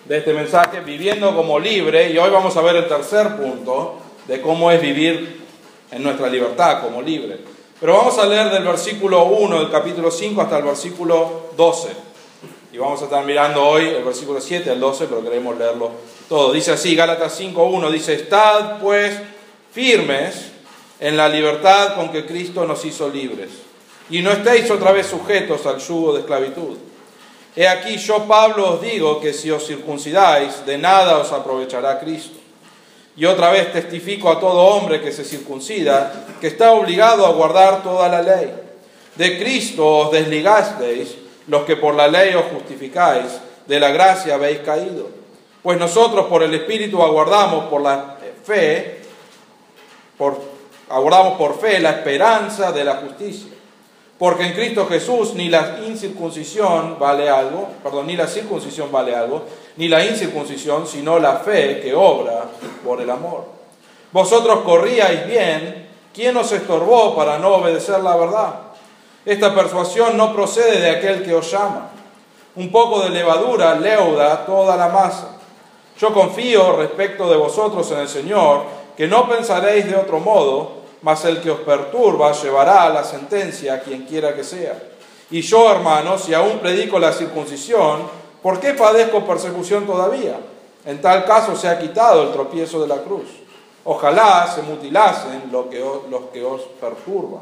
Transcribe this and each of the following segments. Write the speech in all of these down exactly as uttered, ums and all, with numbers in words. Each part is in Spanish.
de este mensaje, viviendo como libre, y hoy vamos a ver el tercer punto de cómo es vivir en nuestra libertad como libre. Pero vamos a leer del versículo uno del capítulo cinco hasta el versículo doce. Y vamos a estar mirando hoy el versículo siete al doce, pero queremos leerlo todo. Dice así, Gálatas cinco uno, dice: Estad pues firmes en la libertad con que Cristo nos hizo libres, y no estéis otra vez sujetos al yugo de esclavitud. He aquí yo, Pablo, os digo que si os circuncidáis, de nada os aprovechará Cristo. Y otra vez testifico a todo hombre que se circuncida, que está obligado a guardar toda la ley. De Cristo os desligasteis, los que por la ley os justificáis, de la gracia habéis caído. Pues nosotros por el Espíritu aguardamos por la fe, por, aguardamos por fe la esperanza de la justicia. Porque en Cristo Jesús ni la incircuncisión vale algo, perdón, ni la circuncisión vale algo, ni la incircuncisión, sino la fe que obra por el amor. Vosotros corríais bien, ¿quién os estorbó para no obedecer la verdad? Esta persuasión no procede de aquel que os llama. Un poco de levadura leuda toda la masa. Yo confío respecto de vosotros en el Señor, que no pensaréis de otro modo, mas el que os perturba llevará a la sentencia a quien quiera que sea. Y yo, hermanos, si aún predico la circuncisión, ¿por qué padezco persecución todavía? En tal caso se ha quitado el tropiezo de la cruz. Ojalá se mutilasen los que os, los que os perturban.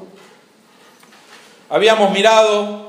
Habíamos mirado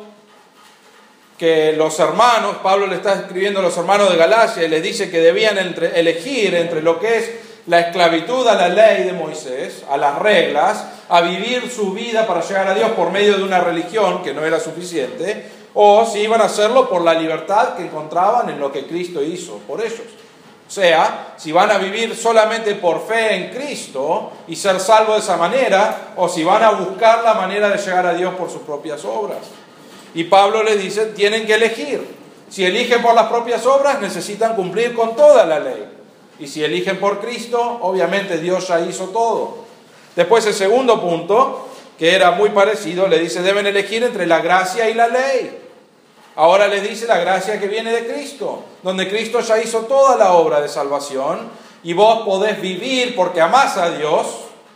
que los hermanos, Pablo le está escribiendo a los hermanos de Galacia y les dice que debían entre, elegir entre lo que es la esclavitud a la ley de Moisés, a las reglas, a vivir su vida para llegar a Dios por medio de una religión que no era suficiente, o si iban a hacerlo por la libertad que encontraban en lo que Cristo hizo por ellos. O sea, si van a vivir solamente por fe en Cristo y ser salvos de esa manera, o si van a buscar la manera de llegar a Dios por sus propias obras. Y Pablo les dice, tienen que elegir. Si eligen por las propias obras, necesitan cumplir con toda la ley. Y si eligen por Cristo, obviamente Dios ya hizo todo. Después el segundo punto, que era muy parecido, le dice, deben elegir entre la gracia y la ley. Ahora le dice la gracia que viene de Cristo, donde Cristo ya hizo toda la obra de salvación, y vos podés vivir porque amás a Dios,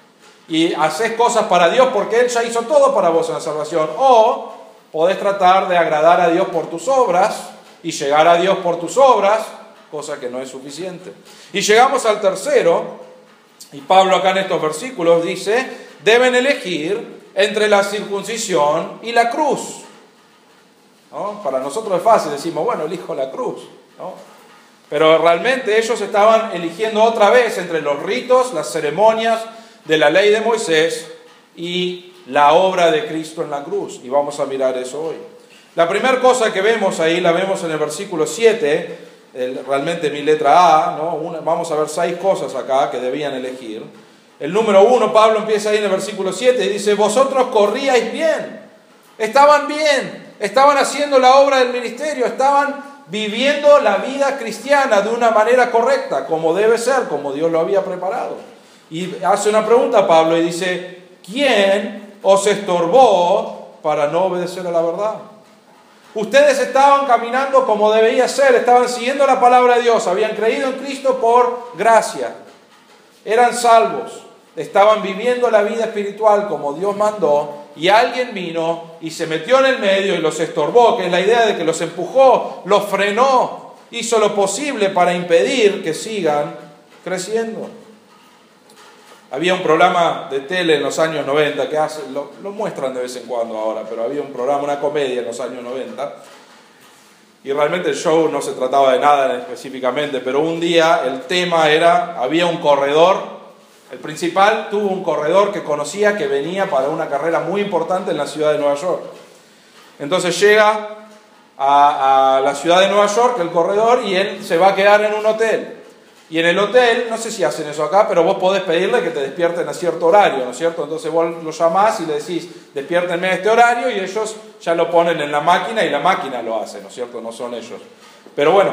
y hacés cosas para Dios porque Él ya hizo todo para vos en la salvación. O podés tratar de agradar a Dios por tus obras, y llegar a Dios por tus obras, cosa que no es suficiente. Y llegamos al tercero, y Pablo acá en estos versículos dice, deben elegir entre la circuncisión y la cruz. ¿No? Para nosotros es fácil, decimos, bueno, elijo la cruz, ¿no? Pero realmente ellos estaban eligiendo otra vez entre los ritos, las ceremonias de la ley de Moisés y la obra de Cristo en la cruz. Y vamos a mirar eso hoy. La primera cosa que vemos ahí, la vemos en el versículo siete, el, realmente mi letra A, ¿no? Una, vamos a ver seis cosas acá que debían elegir. El número uno, Pablo empieza ahí en el versículo siete y dice, vosotros corríais bien, estaban bien, estaban haciendo la obra del ministerio, estaban viviendo la vida cristiana de una manera correcta, como debe ser, como Dios lo había preparado. Y hace una pregunta a Pablo y dice, ¿quién os estorbó para no obedecer a la verdad? Ustedes estaban caminando como debía ser, estaban siguiendo la palabra de Dios, habían creído en Cristo por gracia, eran salvos, estaban viviendo la vida espiritual como Dios mandó, y alguien vino y se metió en el medio y los estorbó, que es la idea de que los empujó, los frenó, hizo lo posible para impedir que sigan creciendo. Había un programa de tele en los años noventa, que hace, lo, lo muestran de vez en cuando ahora, pero había un programa, una comedia en los años noventa, y realmente el show no se trataba de nada específicamente, pero un día el tema era, había un corredor, el principal tuvo un corredor que conocía que venía para una carrera muy importante en la ciudad de Nueva York. Entonces llega a, a la ciudad de Nueva York el corredor y él se va a quedar en un hotel. Y en el hotel, no sé si hacen eso acá, pero vos podés pedirle que te despierten a cierto horario, ¿no es cierto? Entonces vos lo llamás y le decís, despiértenme a este horario, y ellos ya lo ponen en la máquina y la máquina lo hace, ¿no es cierto? No son ellos. Pero bueno,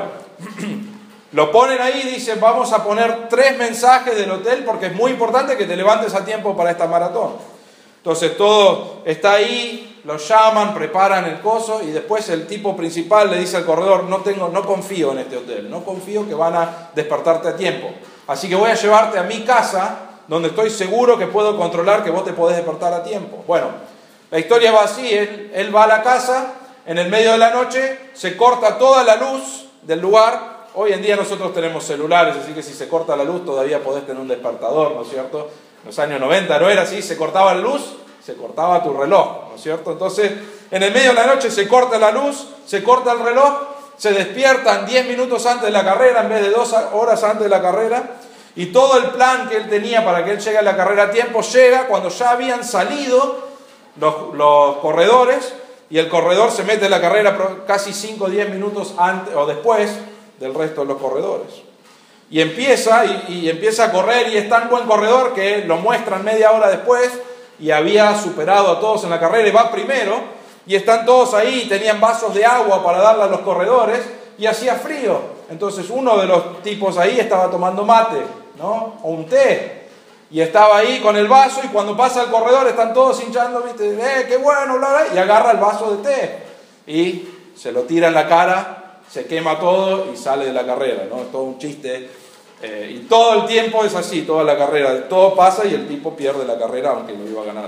lo ponen ahí y dicen, vamos a poner tres mensajes del hotel porque es muy importante que te levantes a tiempo para esta maratón. Entonces todo está ahí los llaman, preparan el coso y después el tipo principal le dice al corredor, no, tengo, no confío en este hotel, no confío que van a despertarte a tiempo. Así que voy a llevarte a mi casa donde estoy seguro que puedo controlar que vos te podés despertar a tiempo. Bueno, la historia va así, él, él va a la casa, en el medio de la noche se corta toda la luz del lugar. Hoy en día nosotros tenemos celulares, así que si se corta la luz todavía podés tener un despertador, ¿no es cierto? En los años noventa no era así, se cortaba la luz, se cortaba tu reloj, ¿no es cierto? Entonces, en el medio de la noche se corta la luz, se corta el reloj, se despiertan diez minutos antes de la carrera en vez de dos horas antes de la carrera, y todo el plan que él tenía para que él llegue a la carrera a tiempo llega cuando ya habían salido los, los corredores, y el corredor se mete en la carrera casi cinco o diez minutos antes o después del resto de los corredores. Y empieza, y, y empieza a correr, y es tan buen corredor que lo muestran media hora después, y había superado a todos en la carrera, y va primero, y están todos ahí, tenían vasos de agua para darle a los corredores, y hacía frío. Entonces uno de los tipos ahí estaba tomando mate, ¿no? O un té, y estaba ahí con el vaso, y cuando pasa el corredor están todos hinchando, ¿viste? ¡Eh, qué bueno! Bla, bla, y agarra el vaso de té, y se lo tira en la cara, se quema todo y sale de la carrera, ¿no? Es todo un chiste. Eh, y todo el tiempo es así, toda la carrera. Todo pasa y el tipo pierde la carrera aunque lo iba a ganar.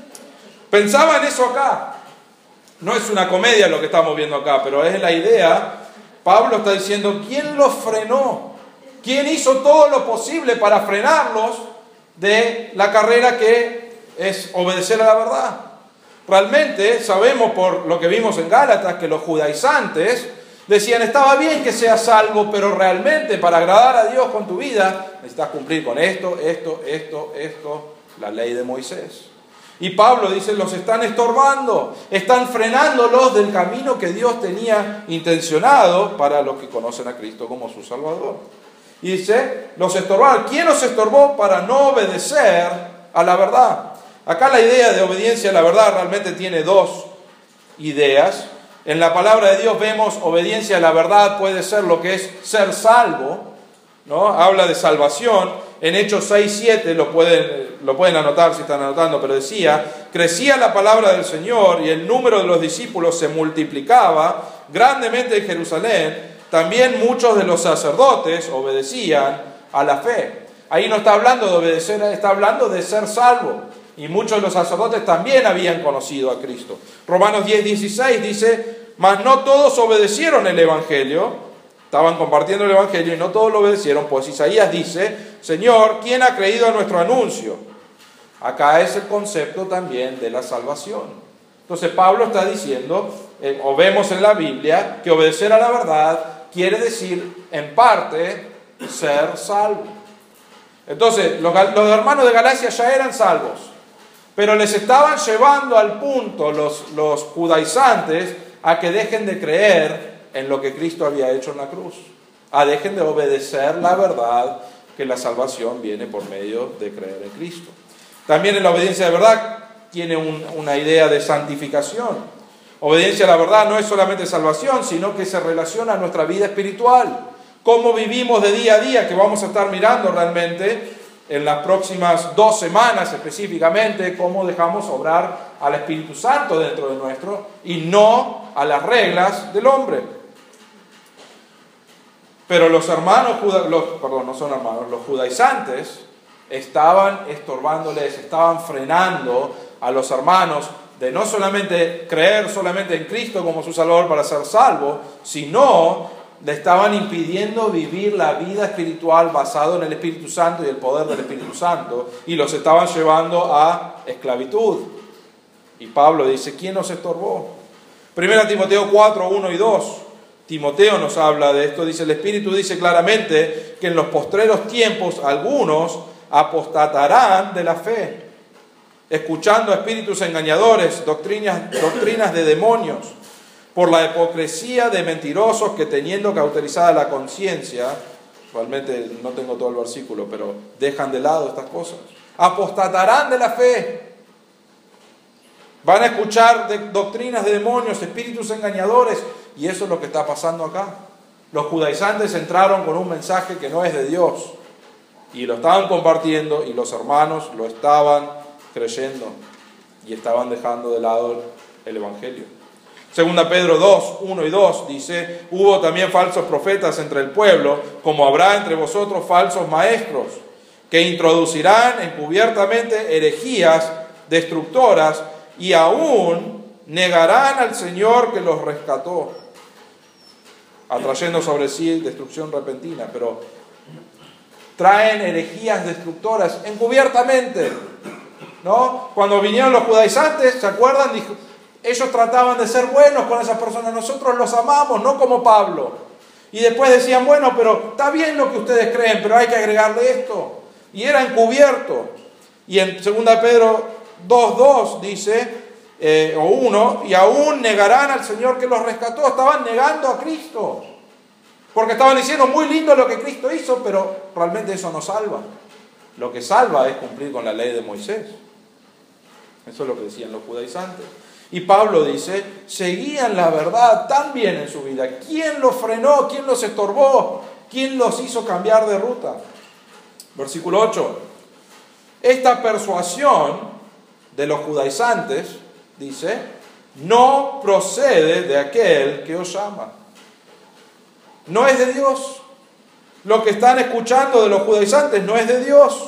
Pensaba en eso acá. No es una comedia lo que estamos viendo acá, pero es la idea. Pablo está diciendo, ¿quién los frenó? ¿Quién hizo todo lo posible para frenarlos de la carrera que es obedecer a la verdad? Realmente sabemos por lo que vimos en Gálatas que los judaizantes decían, estaba bien que seas salvo, pero realmente para agradar a Dios con tu vida necesitas cumplir con esto, esto, esto, esto, la ley de Moisés. Y Pablo dice, los están estorbando, están frenándolos del camino que Dios tenía intencionado para los que conocen a Cristo como su Salvador. Y dice, los estorbaron. ¿Quién los estorbó para no obedecer a la verdad? Acá la idea de obediencia a la verdad realmente tiene dos ideas. En la palabra de Dios vemos obediencia a la verdad puede ser lo que es ser salvo, ¿no? Habla de salvación. En Hechos seis siete lo pueden, lo pueden anotar si están anotando, pero decía, crecía la palabra del Señor y el número de los discípulos se multiplicaba grandemente en Jerusalén. También muchos de los sacerdotes obedecían a la fe. Ahí no está hablando de obedecer, está hablando de ser salvo. Y muchos de los sacerdotes también habían conocido a Cristo. Romanos diez dieciséis dice, mas no todos obedecieron el Evangelio, estaban compartiendo el Evangelio y no todos lo obedecieron, pues Isaías dice, Señor, ¿quién ha creído a nuestro anuncio? Acá es el concepto también de la salvación. Entonces Pablo está diciendo, eh, o vemos en la Biblia, que obedecer a la verdad quiere decir, en parte, ser salvo. Entonces, los, los hermanos de Galacia ya eran salvos, pero les estaban llevando al punto los, los judaizantes a que dejen de creer en lo que Cristo había hecho en la cruz, a dejen de obedecer la verdad que la salvación viene por medio de creer en Cristo. También en la obediencia de verdad tiene un, una idea de santificación. Obediencia a la verdad no es solamente salvación, sino que se relaciona a nuestra vida espiritual. Cómo vivimos de día a día, que vamos a estar mirando realmente en las próximas dos semanas específicamente, cómo dejamos obrar al Espíritu Santo dentro de nuestro y no a las reglas del hombre. Pero los hermanos, los, perdón, no son hermanos, los judaizantes estaban estorbándoles, estaban frenando a los hermanos de no solamente creer solamente en Cristo como su Salvador para ser salvo, sino le estaban impidiendo vivir la vida espiritual basado en el Espíritu Santo y el poder del Espíritu Santo, y los estaban llevando a esclavitud. Y Pablo dice, ¿quién nos estorbó? Primera Timoteo cuatro, uno y dos. Timoteo nos habla de esto, dice, el Espíritu dice claramente que en los postreros tiempos algunos apostatarán de la fe, escuchando a espíritus engañadores, doctrinas, doctrinas de demonios, por la hipocresía de mentirosos que teniendo cauterizada la conciencia, realmente no tengo todo el versículo, pero dejan de lado estas cosas, apostatarán de la fe, van a escuchar de doctrinas de demonios, espíritus engañadores, y eso es lo que está pasando acá. Los judaizantes entraron con un mensaje que no es de Dios, y lo estaban compartiendo, y los hermanos lo estaban creyendo, y estaban dejando de lado el Evangelio. Segunda Pedro dos, uno y dos dice, hubo también falsos profetas entre el pueblo, como habrá entre vosotros falsos maestros, que introducirán encubiertamente herejías destructoras y aún negarán al Señor que los rescató, atrayendo sobre sí destrucción repentina. Pero traen herejías destructoras encubiertamente, ¿no? Cuando vinieron los judaizantes, ¿se acuerdan? Dijo, ellos trataban de ser buenos con esas personas, nosotros los amamos, no como Pablo. Y después decían, bueno, pero está bien lo que ustedes creen, pero hay que agregarle esto. Y era encubierto. Y en segunda Pedro dos, dos dice, eh, o uno, y aún negarán al Señor que los rescató. Estaban negando a Cristo. Porque estaban diciendo, muy lindo lo que Cristo hizo, pero realmente eso no salva. Lo que salva es cumplir con la ley de Moisés. Eso es lo que decían los judaizantes. Y Pablo dice, seguían la verdad tan bien en su vida. ¿Quién los frenó? ¿Quién los estorbó? ¿Quién los hizo cambiar de ruta? Versículo ocho. Esta persuasión de los judaizantes, dice, no procede de aquel que os llama. No es de Dios. Lo que están escuchando de los judaizantes no es de Dios.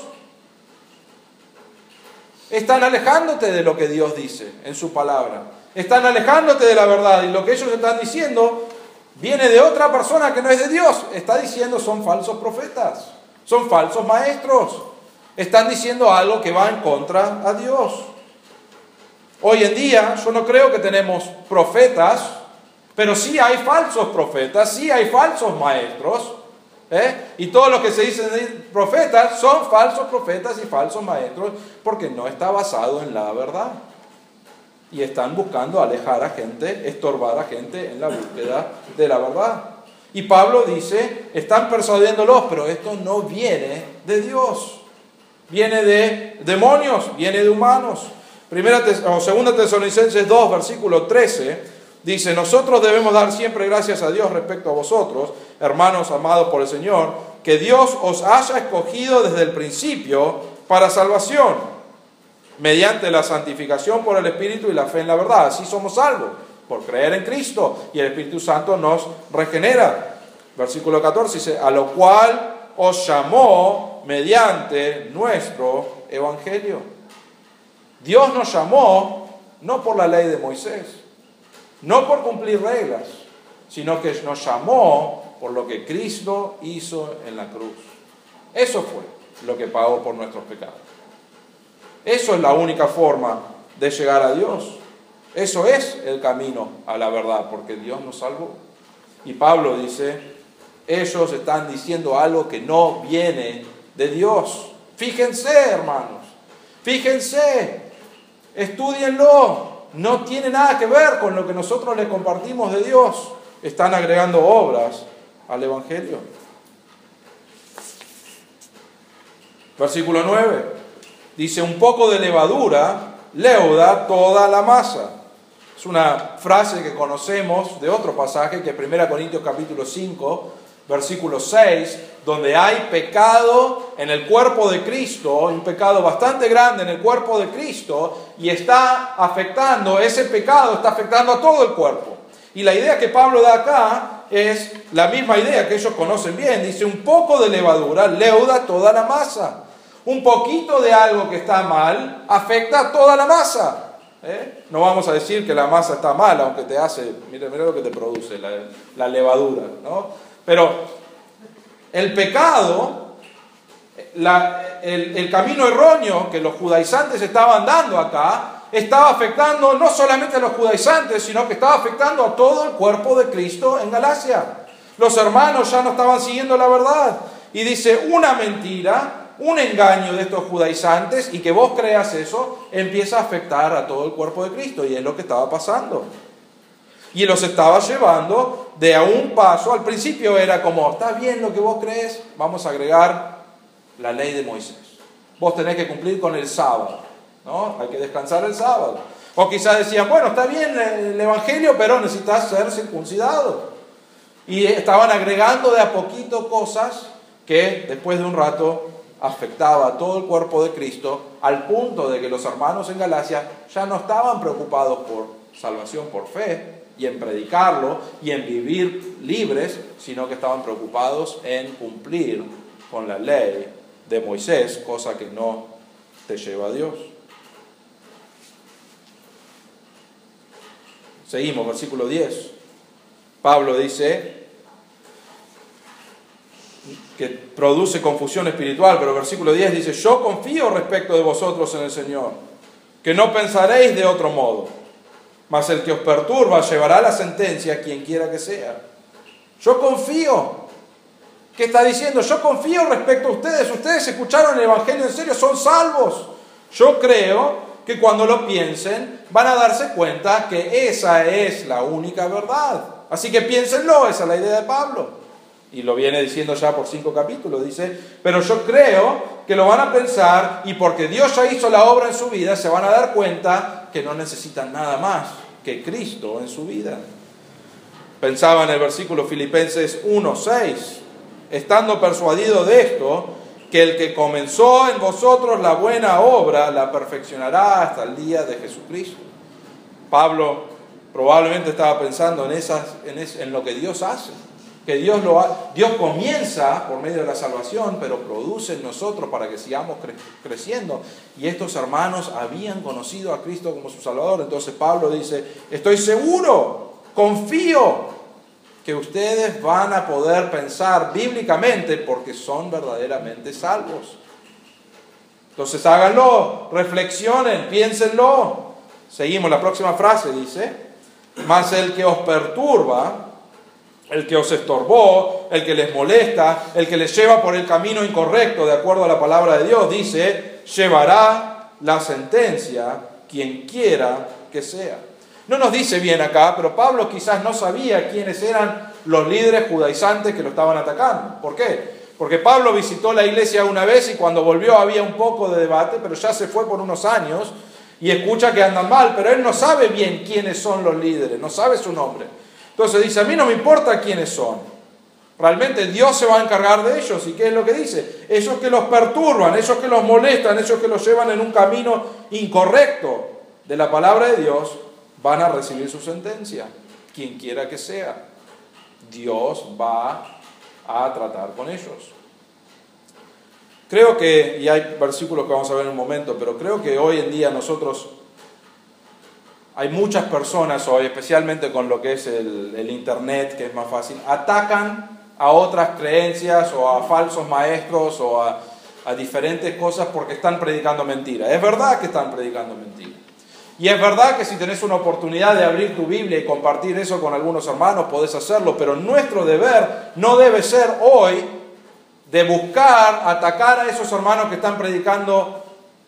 Están alejándote de lo que Dios dice en su palabra. Están alejándote de la verdad. Y lo que ellos están diciendo viene de otra persona que no es de Dios. Está diciendo son falsos profetas. Son falsos maestros. Están diciendo algo que va en contra a Dios. Hoy en día yo no creo que tenemos profetas, pero sí hay falsos profetas, sí hay falsos maestros. ¿Eh? Y todos los que se dicen profetas son falsos profetas y falsos maestros porque no está basado en la verdad y están buscando alejar a gente, estorbar a gente en la búsqueda de la verdad. Y Pablo dice, están persuadiéndolos, pero esto no viene de Dios, viene de demonios, viene de humanos. Primera o Segunda Tesalonicenses dos, versículo trece dice, nosotros debemos dar siempre gracias a Dios respecto a vosotros, hermanos amados por el Señor, que Dios os haya escogido desde el principio para salvación, mediante la santificación por el Espíritu y la fe en la verdad. Así somos salvos, por creer en Cristo, y el Espíritu Santo nos regenera. Versículo catorce dice, a lo cual os llamó mediante nuestro Evangelio. Dios nos llamó no por la ley de Moisés, no por cumplir reglas, sino que nos llamó por lo que Cristo hizo en la cruz. Eso fue lo que pagó por nuestros pecados. Eso es la única forma de llegar a Dios. Eso es el camino a la verdad, porque Dios nos salvó. Y Pablo dice, ellos están diciendo algo que no viene de Dios. Fíjense, hermanos, fíjense, estúdienlo. No tiene nada que ver con lo que nosotros les compartimos de Dios. Están agregando obras al Evangelio. Versículo nueve. Dice, un poco de levadura leuda toda la masa. Es una frase que conocemos de otro pasaje, que es primera Corintios capítulo cinco, versículo seis, donde hay pecado en el cuerpo de Cristo, un pecado bastante grande en el cuerpo de Cristo, y está afectando, ese pecado está afectando a todo el cuerpo. Y la idea que Pablo da acá es la misma idea que ellos conocen bien. Dice, un poco de levadura leuda toda la masa. Un poquito de algo que está mal afecta a toda la masa. ¿Eh? No vamos a decir que la masa está mal, aunque te hace, mira, mira lo que te produce la, la levadura, ¿no? Pero el pecado, la, el, el camino erróneo que los judaizantes estaban dando acá, estaba afectando no solamente a los judaizantes, sino que estaba afectando a todo el cuerpo de Cristo en Galacia. Los hermanos ya no estaban siguiendo la verdad. Y dice, una mentira, un engaño de estos judaizantes, y que vos creas eso, empieza a afectar a todo el cuerpo de Cristo. Y es lo que estaba pasando. Y los estaba llevando de a un paso. Al principio era como, está bien lo que vos crees, vamos a agregar la ley de Moisés. Vos tenés que cumplir con el sábado, ¿no? Hay que descansar el sábado. O quizás decían, bueno, está bien el Evangelio, pero necesitas ser circuncidado. Y estaban agregando de a poquito cosas que después de un rato afectaba a todo el cuerpo de Cristo, al punto de que los hermanos en Galacia ya no estaban preocupados por salvación por fe y en predicarlo y en vivir libres, sino que estaban preocupados en cumplir con la ley de Moisés, cosa que no te lleva a Dios. Seguimos, versículo diez. Pablo dice que produce confusión espiritual, pero versículo diez dice: yo confío respecto de vosotros en el Señor, que no pensaréis de otro modo, mas el que os perturba llevará la sentencia, quien quiera que sea. Yo confío. ¿Qué está diciendo? Yo confío respecto a ustedes. Ustedes escucharon el Evangelio en serio, son salvos. Yo creo que cuando lo piensen van a darse cuenta que esa es la única verdad. Así que piénsenlo, esa es la idea de Pablo. Y lo viene diciendo ya por cinco capítulos. Dice, pero yo creo que lo van a pensar y porque Dios ya hizo la obra en su vida, se van a dar cuenta que no necesitan nada más que Cristo en su vida. Pensaba en el versículo Filipenses uno seis. Estando persuadido de esto, que el que comenzó en vosotros la buena obra, la perfeccionará hasta el día de Jesucristo. Pablo probablemente estaba pensando en, esas, en, es, en lo que Dios hace. Que Dios, lo ha, Dios comienza por medio de la salvación, pero produce en nosotros para que sigamos cre- creciendo. Y estos hermanos habían conocido a Cristo como su Salvador. Entonces Pablo dice, estoy seguro, confío que ustedes van a poder pensar bíblicamente porque son verdaderamente salvos. Entonces háganlo, reflexionen, piénsenlo. Seguimos, la próxima frase dice, mas el que os perturba, el que os estorbó, el que les molesta, el que les lleva por el camino incorrecto de acuerdo a la palabra de Dios, dice, llevará la sentencia quien quiera que sea. No nos dice bien acá, pero Pablo quizás no sabía quiénes eran los líderes judaizantes que lo estaban atacando. ¿Por qué? Porque Pablo visitó la iglesia una vez y cuando volvió había un poco de debate, pero ya se fue por unos años y escucha que andan mal, pero él no sabe bien quiénes son los líderes, no sabe su nombre. Entonces dice, a mí no me importa quiénes son. Realmente Dios se va a encargar de ellos. ¿Y qué es lo que dice? Esos que los perturban, esos que los molestan, esos que los llevan en un camino incorrecto de la palabra de Dios, van a recibir su sentencia, quien quiera que sea. Dios va a tratar con ellos. Creo que, y hay versículos que vamos a ver en un momento, pero creo que hoy en día nosotros, hay muchas personas hoy, especialmente con lo que es el, el internet, que es más fácil, atacan a otras creencias o a falsos maestros o a, a diferentes cosas porque están predicando mentiras. Es verdad que están predicando mentiras. Y es verdad que si tenés una oportunidad de abrir tu Biblia y compartir eso con algunos hermanos, podés hacerlo, pero nuestro deber no debe ser hoy de buscar atacar a esos hermanos que están predicando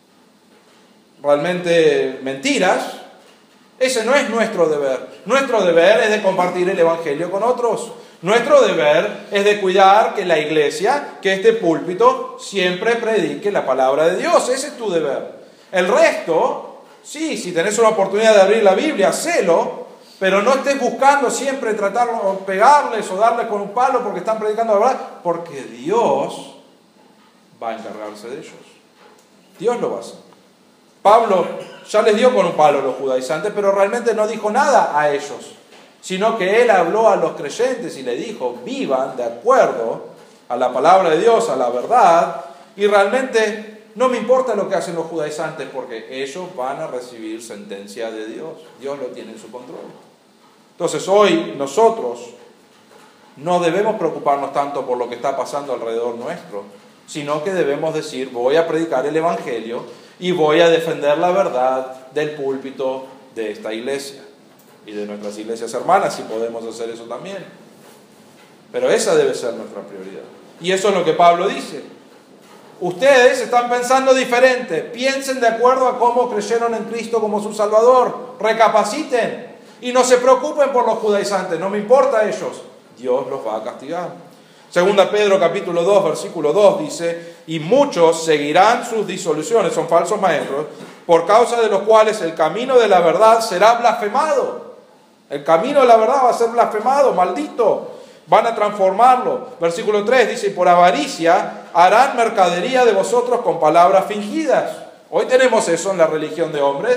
realmente mentiras. Ese no es nuestro deber. Nuestro deber es de compartir el Evangelio con otros. Nuestro deber es de cuidar que la iglesia, que este púlpito, siempre predique la palabra de Dios. Ese es tu deber. El resto... Sí, si tenés una oportunidad de abrir la Biblia, hacelo, pero no estés buscando siempre tratar de pegarles o darles con un palo porque están predicando la verdad, porque Dios va a encargarse de ellos. Dios lo va a hacer. Pablo ya les dio con un palo a los judaizantes, pero realmente no dijo nada a ellos, sino que él habló a los creyentes y le dijo, vivan de acuerdo a la palabra de Dios, a la verdad, y realmente... No me importa lo que hacen los judaizantes porque ellos van a recibir sentencia de Dios. Dios lo tiene en su control. Entonces hoy nosotros no debemos preocuparnos tanto por lo que está pasando alrededor nuestro, sino que debemos decir, voy a predicar el Evangelio y voy a defender la verdad del púlpito de esta iglesia y de nuestras iglesias hermanas, si podemos hacer eso también. Pero esa debe ser nuestra prioridad. Y eso es lo que Pablo dice. Ustedes están pensando diferente, piensen de acuerdo a cómo creyeron en Cristo como su Salvador, recapaciten y no se preocupen por los judaizantes, no me importa a ellos, Dios los va a castigar. Segunda Pedro capítulo dos, versículo dos dice, y muchos seguirán sus disoluciones, son falsos maestros, por causa de los cuales el camino de la verdad será blasfemado. El camino de la verdad va a ser blasfemado, maldito. Van a transformarlo. Versículo tres dice, por avaricia harán mercadería de vosotros con palabras fingidas. Hoy tenemos eso en la religión de hombres.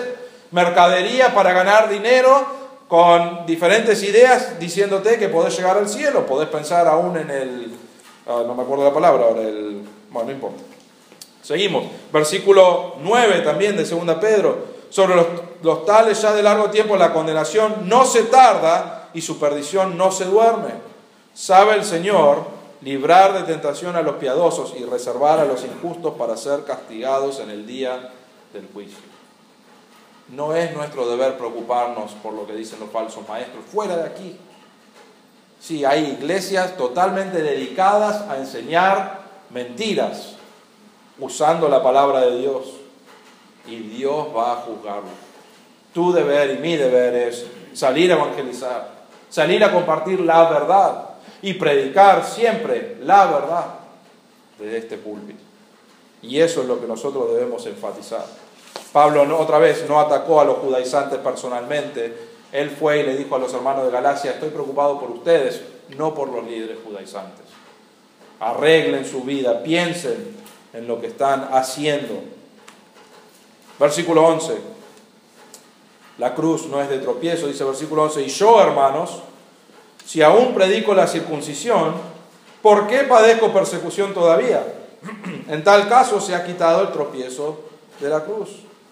mercadería para ganar dinero con diferentes ideas diciéndote que podés llegar al cielo. Podés pensar aún en el, uh, no me acuerdo la palabra ahora, el, bueno, no importa. Seguimos, versículo nueve también de segunda Pedro. Sobre los, los tales ya de largo tiempo la condenación no se tarda y su perdición no se duerme. Sabe el Señor librar de tentación a los piadosos y reservar a los injustos para ser castigados en el día del juicio. No es nuestro deber preocuparnos por lo que dicen los falsos maestros. Fuera de aquí. Sí, hay iglesias totalmente dedicadas a enseñar mentiras, usando la palabra de Dios. Y Dios va a juzgarlo. Tu deber y mi deber es salir a evangelizar, salir a compartir la verdad y predicar siempre la verdad desde este púlpito. Y eso es lo que nosotros debemos enfatizar. Pablo no, otra vez no atacó a los judaizantes personalmente. Él fue y le dijo a los hermanos de Galacia: estoy preocupado por ustedes, no por los líderes judaizantes. Arreglen su vida, piensen en lo que están haciendo. Versículo once. La cruz no es de tropiezo, dice versículo once. Y yo, hermanos, si aún predico la circuncisión, ¿por qué padezco persecución todavía? En tal caso se ha quitado el tropiezo de la cruz.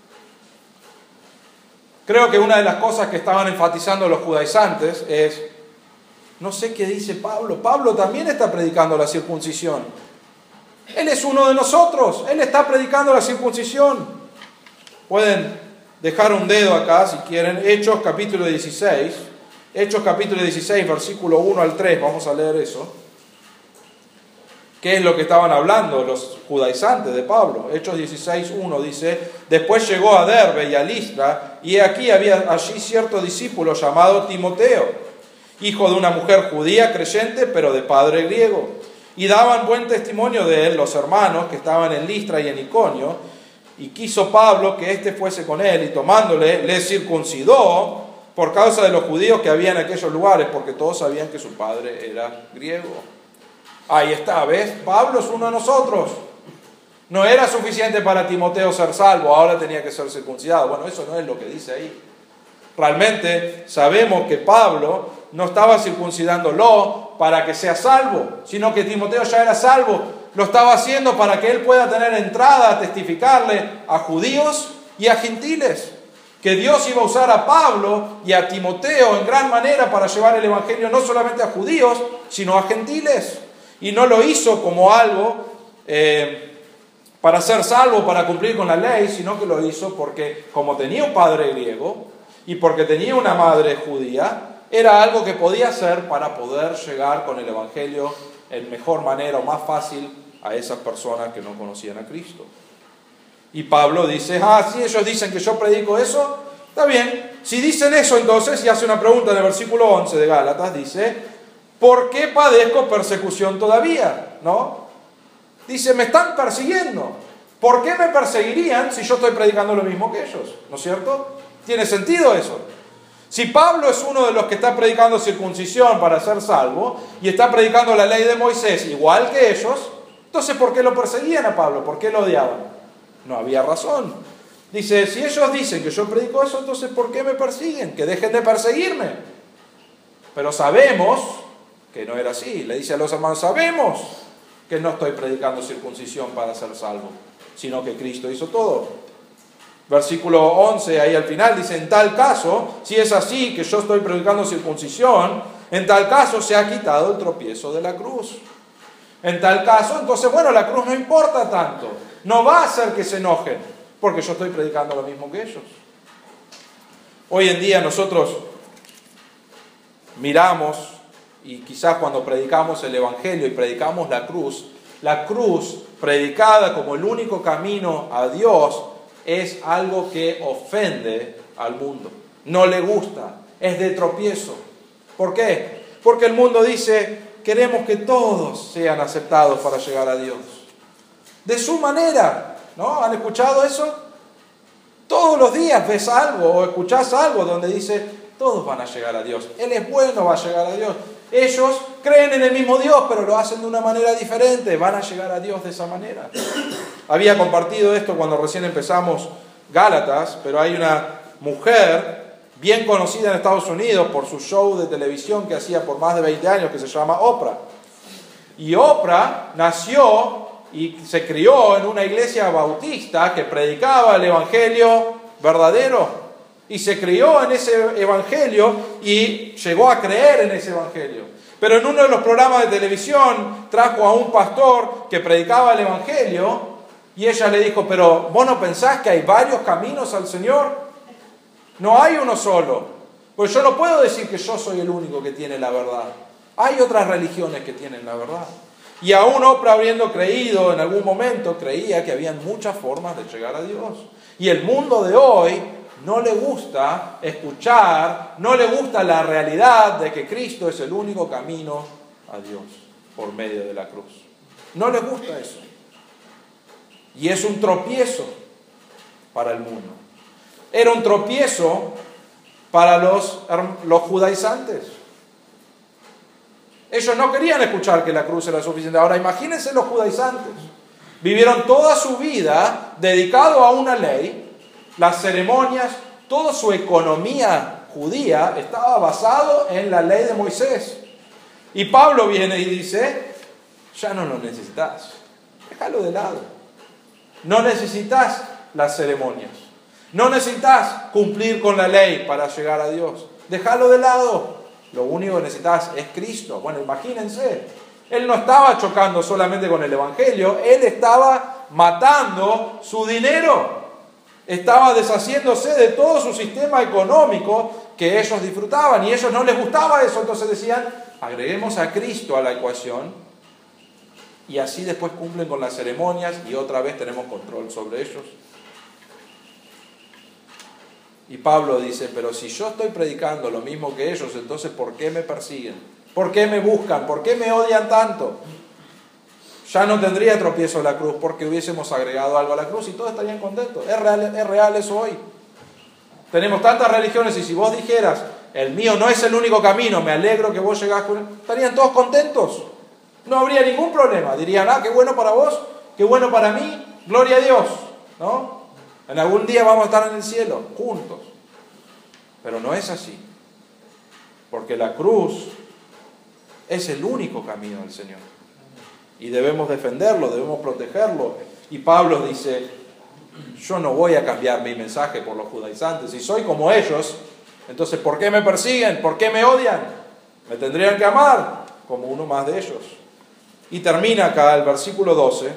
Creo que una de las cosas que estaban enfatizando los judaizantes es, no sé qué dice Pablo. Pablo también está predicando la circuncisión. Él es uno de nosotros. Él está predicando la circuncisión. Pueden dejar un dedo acá si quieren. Hechos capítulo dieciséis. Hechos capítulo dieciséis, versículo uno al tres. Vamos a leer eso. ¿Qué es lo que estaban hablando los judaizantes de Pablo? Hechos dieciséis, uno dice: después llegó a Derbe y a Listra, y aquí había allí cierto discípulo llamado Timoteo, hijo de una mujer judía creyente, pero de padre griego. Y daban buen testimonio de él los hermanos que estaban en Listra y en Iconio. Y quiso Pablo que éste fuese con él, y tomándole, le circuncidó por causa de los judíos que había en aquellos lugares, porque todos sabían que su padre era griego. Ahí está, ¿ves? Pablo es uno de nosotros. No era suficiente para Timoteo ser salvo, ahora tenía que ser circuncidado. Bueno, eso no es lo que dice ahí. Realmente sabemos que Pablo no estaba circuncidándolo para que sea salvo, sino que Timoteo ya era salvo. Lo estaba haciendo para que él pueda tener entrada a testificarle a judíos y a gentiles. Que Dios iba a usar a Pablo y a Timoteo en gran manera para llevar el evangelio no solamente a judíos, sino a gentiles. Y no lo hizo como algo eh, para ser salvo, para cumplir con la ley, sino que lo hizo porque, como tenía un padre griego y porque tenía una madre judía, era algo que podía hacer para poder llegar con el evangelio en mejor manera o más fácil a esas personas que no conocían a Cristo. Y Pablo dice: ah, si ellos dicen que yo predico eso, está bien. Si dicen eso, entonces, y hace una pregunta en el versículo once de Gálatas, dice: ¿por qué padezco persecución todavía? ¿No? Dice: me están persiguiendo. ¿Por qué me perseguirían si yo estoy predicando lo mismo que ellos? ¿No es cierto? ¿Tiene sentido eso? Si Pablo es uno de los que está predicando circuncisión para ser salvo y está predicando la ley de Moisés igual que ellos, entonces ¿por qué lo perseguían a Pablo? ¿Por qué lo odiaban? No había razón. Dice: si ellos dicen que yo predico eso, entonces ¿por qué me persiguen? Que dejen de perseguirme. Pero sabemos que no era así. Le dice a los hermanos: sabemos que no estoy predicando circuncisión para ser salvo, sino que Cristo hizo todo. Versículo once, ahí al final, dice: en tal caso, si es así que yo estoy predicando circuncisión, en tal caso se ha quitado el tropiezo de la cruz. En tal caso, entonces, bueno, la cruz no importa tanto. No va a hacer que se enojen, porque yo estoy predicando lo mismo que ellos. Hoy en día nosotros miramos, y quizás cuando predicamos el Evangelio y predicamos la cruz, la cruz predicada como el único camino a Dios, es algo que ofende al mundo. No le gusta, es de tropiezo. ¿Por qué? Porque el mundo dice: queremos que todos sean aceptados para llegar a Dios. De su manera, ¿no? ¿Han escuchado eso? Todos los días ves algo o escuchás algo donde dice: todos van a llegar a Dios. Él es bueno, va a llegar a Dios. Ellos creen en el mismo Dios, pero lo hacen de una manera diferente. Van a llegar a Dios de esa manera. Había compartido esto cuando recién empezamos Gálatas, pero hay una mujer bien conocida en Estados Unidos por su show de televisión que hacía por más de veinte años, que se llama Oprah. Y Oprah nació y se crió en una iglesia bautista que predicaba el evangelio verdadero. Y se crió en ese evangelio y llegó a creer en ese evangelio. Pero en uno de los programas de televisión trajo a un pastor que predicaba el evangelio y ella le dijo, pero ¿vos no pensás que hay varios caminos al Señor? No hay uno solo. Pues yo no puedo decir que yo soy el único que tiene la verdad. Hay otras religiones que tienen la verdad. Y aún Oprah, habiendo creído en algún momento, creía que habían muchas formas de llegar a Dios. Y el mundo de hoy no le gusta escuchar, no le gusta la realidad de que Cristo es el único camino a Dios por medio de la cruz. No le gusta eso. Y es un tropiezo para el mundo. Era un tropiezo para los, los judaizantes. Ellos no querían escuchar que la cruz era suficiente. Ahora imagínense los judaizantes. Vivieron toda su vida dedicado a una ley. Las ceremonias, toda su economía judía estaba basado en la ley de Moisés. Y Pablo viene y dice, ya no lo necesitas, déjalo de lado. No necesitas las ceremonias, no necesitas cumplir con la ley para llegar a Dios, déjalo de lado. Lo único que necesitas es Cristo. Bueno, imagínense, él no estaba chocando solamente con el evangelio, él estaba matando su dinero. Estaba deshaciéndose de todo su sistema económico que ellos disfrutaban y a ellos no les gustaba eso. Entonces decían, agreguemos a Cristo a la ecuación y así después cumplen con las ceremonias y otra vez tenemos control sobre ellos. Y Pablo dice, pero si yo estoy predicando lo mismo que ellos, entonces ¿por qué me persiguen? ¿Por qué me buscan? ¿Por qué me odian tanto? Ya no tendría tropiezo la cruz porque hubiésemos agregado algo a la cruz y todos estarían contentos. Es real, es real eso hoy. Tenemos tantas religiones y si vos dijeras, el mío no es el único camino, me alegro que vos llegás con él, estarían todos contentos. No habría ningún problema. Dirían, ah, qué bueno para vos, qué bueno para mí, gloria a Dios, ¿no? En algún día vamos a estar en el cielo, juntos. Pero no es así. Porque la cruz es el único camino del Señor. Y debemos defenderlo, debemos protegerlo. Y Pablo dice, yo no voy a cambiar mi mensaje por los judaizantes. Si soy como ellos, entonces ¿por qué me persiguen? ¿Por qué me odian? Me tendrían que amar como uno más de ellos. Y termina acá el versículo doce.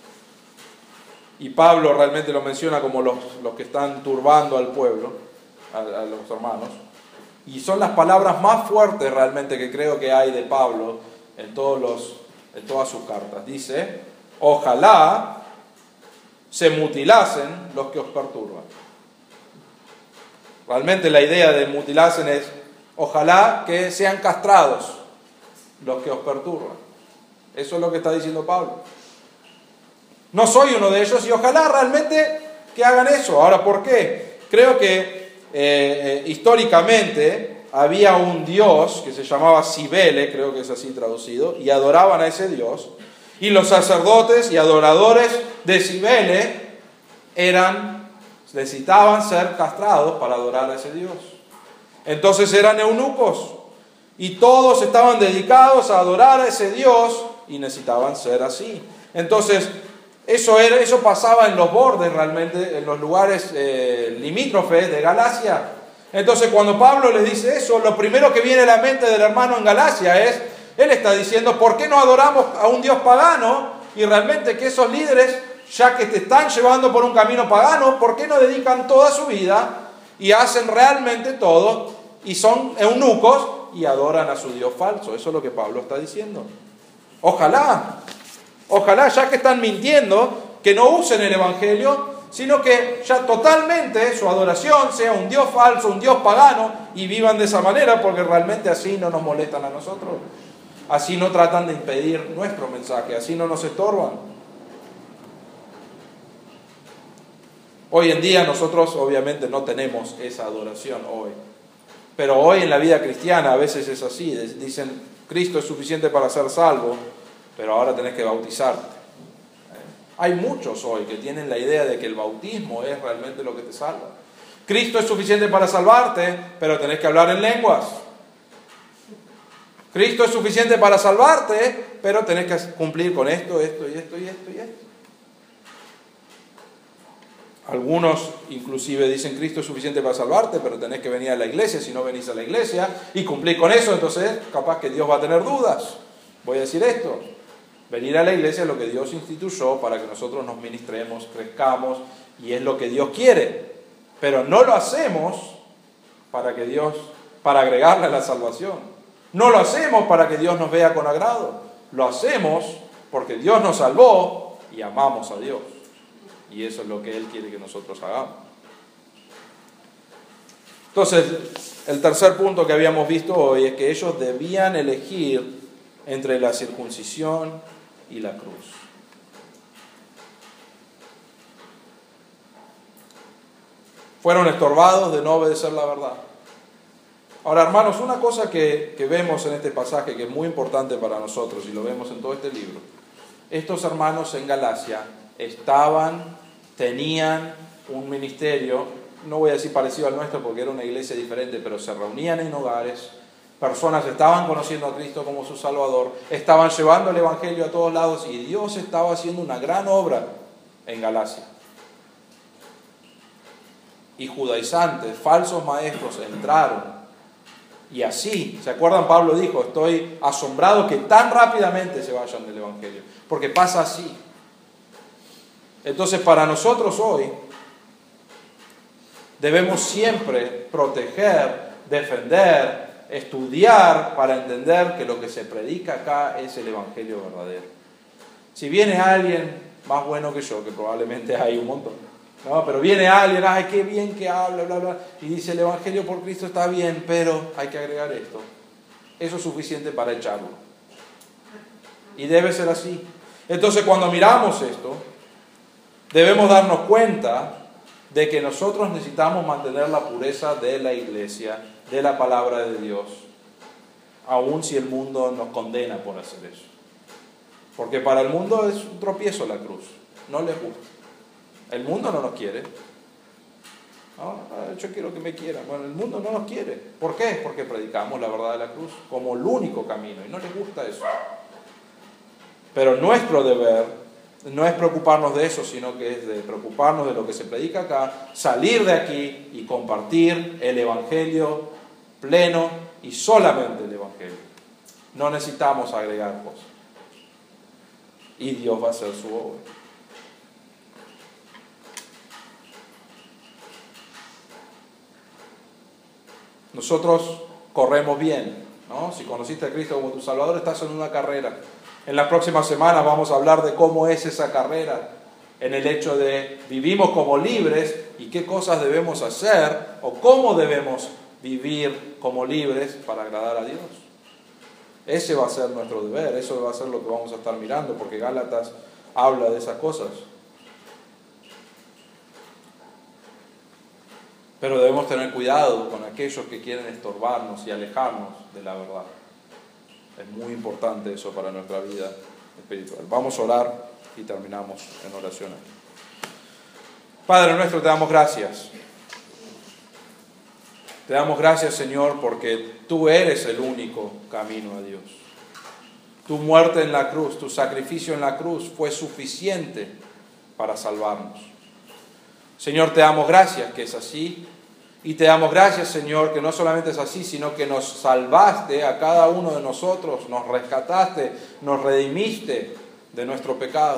Y Pablo realmente lo menciona como los, los que están turbando al pueblo, a, a los hermanos. Y son las palabras más fuertes realmente que creo que hay de Pablo en todos los... en todas sus cartas. Dice, ojalá se mutilasen los que os perturban. Realmente la idea de mutilasen es, ojalá que sean castrados los que os perturban. Eso es lo que está diciendo Pablo. No soy uno de ellos y ojalá realmente que hagan eso. Ahora, ¿por qué? Creo que eh, eh, históricamente había un dios que se llamaba Cibele, creo que es así traducido, y adoraban a ese dios. Y los sacerdotes y adoradores de Cibele eran, necesitaban ser castrados para adorar a ese dios. Entonces eran eunucos y todos estaban dedicados a adorar a ese dios y necesitaban ser así. Entonces eso, era, eso pasaba en los bordes realmente, en los lugares eh, limítrofes de Galacia. Entonces cuando Pablo les dice eso, lo primero que viene a la mente del hermano en Galacia es, él está diciendo, ¿por qué no adoramos a un dios pagano? Y realmente que esos líderes, ya que te están llevando por un camino pagano, ¿por qué no dedican toda su vida y hacen realmente todo y son eunucos y adoran a su dios falso? Eso es lo que Pablo está diciendo. Ojalá, ojalá ya que están mintiendo, que no usen el evangelio, sino que ya totalmente su adoración sea un dios falso, un dios pagano, y vivan de esa manera, porque realmente así no nos molestan a nosotros. Así no tratan de impedir nuestro mensaje, así no nos estorban. Hoy en día nosotros obviamente no tenemos esa adoración hoy. Pero hoy en la vida cristiana a veces es así. Dicen, Cristo es suficiente para ser salvo, pero ahora tenés que bautizarte. Hay muchos hoy que tienen la idea de que el bautismo es realmente lo que te salva. Cristo es suficiente para salvarte, pero tenés que hablar en lenguas. Cristo es suficiente para salvarte, pero tenés que cumplir con esto, esto y esto y esto y esto. Algunos inclusive dicen Cristo es suficiente para salvarte, pero tenés que venir a la iglesia. Si no venís a la iglesia y cumplís con eso, entonces capaz que Dios va a tener dudas. Voy a decir esto: venir a la iglesia es lo que Dios instituyó para que nosotros nos ministremos, crezcamos, y es lo que Dios quiere. Pero no lo hacemos para que Dios, para agregarle a la salvación. No lo hacemos para que Dios nos vea con agrado. Lo hacemos porque Dios nos salvó y amamos a Dios. Y eso es lo que Él quiere que nosotros hagamos. Entonces, el tercer punto que habíamos visto hoy es que ellos debían elegir entre la circuncisión y la cruz. Fueron estorbados de no obedecer la verdad. Ahora, hermanos, una cosa que, que vemos en este pasaje que es muy importante para nosotros, y lo vemos en todo este libro: estos hermanos en Galacia estaban, tenían un ministerio, no voy a decir parecido al nuestro porque era una iglesia diferente, pero se reunían en hogares, personas estaban conociendo a Cristo como su Salvador, estaban llevando el Evangelio a todos lados, y Dios estaba haciendo una gran obra en Galacia. Y judaizantes, falsos maestros entraron, y así, ¿se acuerdan? Pablo dijo: estoy asombrado que tan rápidamente se vayan del Evangelio, porque pasa así. Entonces, para nosotros hoy debemos siempre proteger, defender, estudiar para entender que lo que se predica acá es el Evangelio verdadero. Si viene alguien más bueno que yo, que probablemente hay un montón, no, pero viene alguien, ay, qué bien que habla, bla, bla, y dice el Evangelio por Cristo está bien, pero hay que agregar esto, eso es suficiente para echarlo. Y debe ser así. Entonces, cuando miramos esto, debemos darnos cuenta de que nosotros necesitamos mantener la pureza de la iglesia, de la palabra de Dios, aun si el mundo nos condena por hacer eso. Porque para el mundo es un tropiezo la cruz, no les gusta. El mundo no nos quiere. No, yo quiero que me quieran. Bueno, el mundo no nos quiere. ¿Por qué? Porque predicamos la verdad de la cruz como el único camino, y no les gusta eso. Pero nuestro deber no es preocuparnos de eso, sino que es de preocuparnos de lo que se predica acá, salir de aquí y compartir el Evangelio pleno y solamente el Evangelio. No necesitamos agregar cosas. Y Dios va a hacer su obra. Nosotros corremos bien, ¿no? Si conociste a Cristo como tu Salvador, estás en una carrera. En las próximas semanas vamos a hablar de cómo es esa carrera, en el hecho de vivimos como libres y qué cosas debemos hacer o cómo debemos vivir como libres para agradar a Dios. Ese va a ser nuestro deber, eso va a ser lo que vamos a estar mirando, porque Gálatas habla de esas cosas. Pero debemos tener cuidado con aquellos que quieren estorbarnos y alejarnos de la verdad. Es muy importante eso para nuestra vida espiritual. Vamos a orar y terminamos en oración. Padre nuestro, te damos gracias. Te damos gracias, Señor, porque tú eres el único camino a Dios. Tu muerte en la cruz, tu sacrificio en la cruz fue suficiente para salvarnos. Señor, te damos gracias que es así. Y te damos gracias, Señor, que no solamente es así, sino que nos salvaste a cada uno de nosotros, nos rescataste, nos redimiste de nuestro pecado.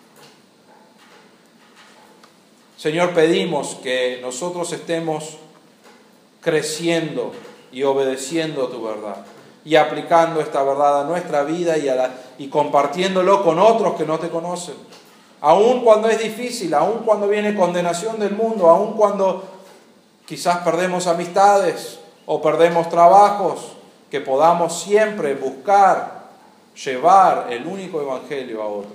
Señor, pedimos que nosotros estemos creciendo y obedeciendo tu verdad y aplicando esta verdad a nuestra vida y, a la, y compartiéndolo con otros que no te conocen. Aun cuando es difícil, aun cuando viene condenación del mundo, aun cuando quizás perdemos amistades o perdemos trabajos, que podamos siempre buscar llevar el único evangelio a otros.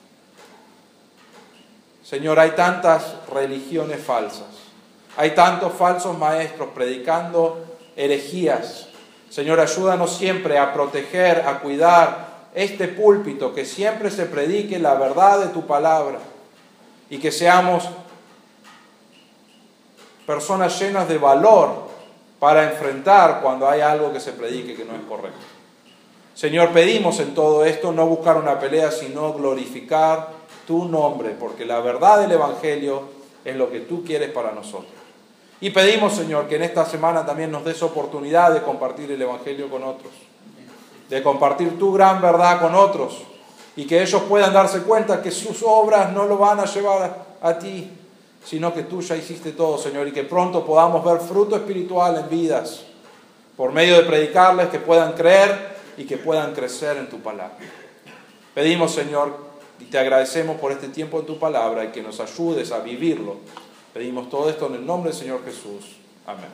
Señor, hay tantas religiones falsas, hay tantos falsos maestros predicando herejías. Señor, ayúdanos siempre a proteger, a cuidar este púlpito, que siempre se predique la verdad de tu palabra y que seamos personas llenas de valor para enfrentar cuando hay algo que se predique que no es correcto. Señor, pedimos en todo esto no buscar una pelea, sino glorificar tu nombre, porque la verdad del Evangelio es lo que tú quieres para nosotros. Y pedimos, Señor, que en esta semana también nos des oportunidad de compartir el Evangelio con otros, de compartir tu gran verdad con otros, y que ellos puedan darse cuenta que sus obras no lo van a llevar a, a ti, sino que tú ya hiciste todo, Señor, y que pronto podamos ver fruto espiritual en vidas, por medio de predicarles, que puedan creer y que puedan crecer en tu palabra. Pedimos, Señor, y te agradecemos por este tiempo en tu palabra y que nos ayudes a vivirlo. Pedimos todo esto en el nombre del Señor Jesús. Amén.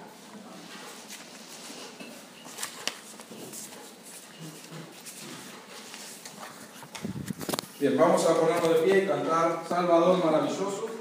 Bien, vamos a ponernos de pie y cantar Salvador maravilloso.